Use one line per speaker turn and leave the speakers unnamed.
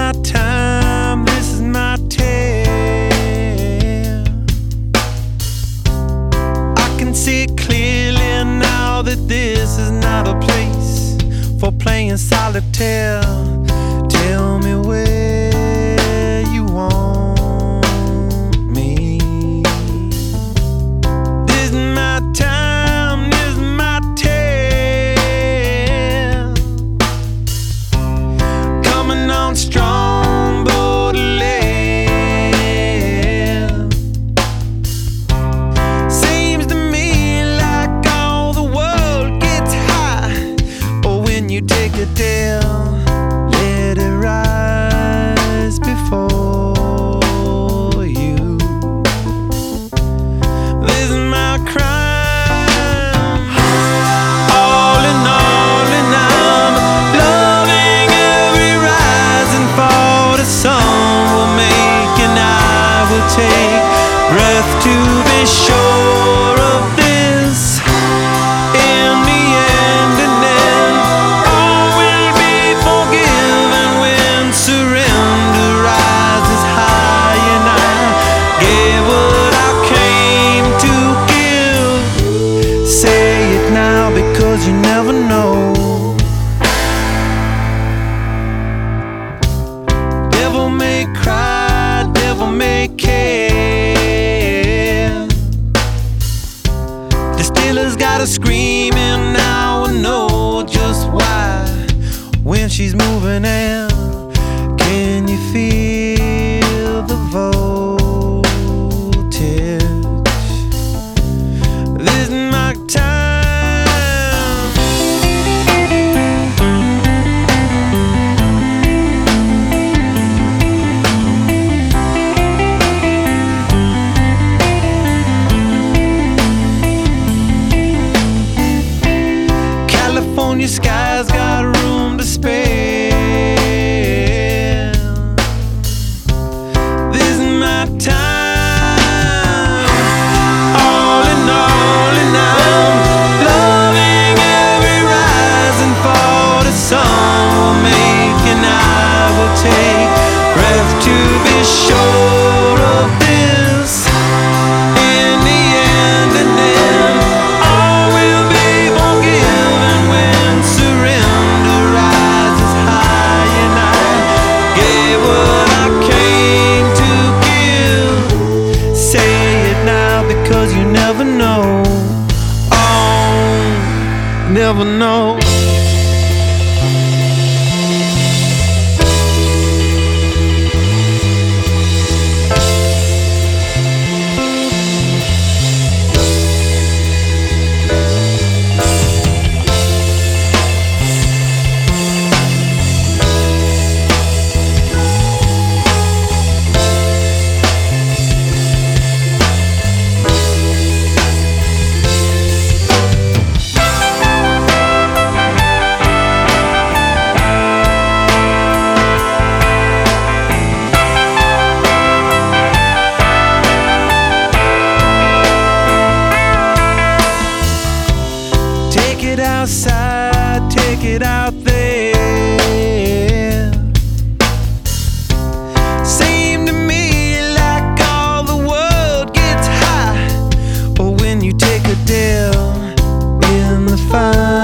my time, this is my tale. I can see it clearly now that this is not a place for playing solitaire. Tell me where you want me. This is my time, this is my tale. Coming on strong, Baudelaire. Seems to me like all the world gets high, or when you take a dare, let it rise before you. This is my crime. All in all, and I'm loving every rise and fall. The sun will make and I will take breath to be sure of this. In the end, and then all will be forgiven when surrender rises high, and I gave what I came to give. Say it now because you never know. Devil may cry, devil may care. The Steelers got her screaming, now I know just why. When she's moving in, can you feel the voltage? This is my time. California skies got room to spare. This is my time. All in all, and I'm loving every rise and fall. The sun will make and I will take breath to be sure of this. In the end, and then all will be forgiven when surrender rises high, and I gave what I came to give. Say it now because you never know. Oh, never know. Take it outside, take it out there. Seem to me like all the world gets high, or when you take a dare in the fire.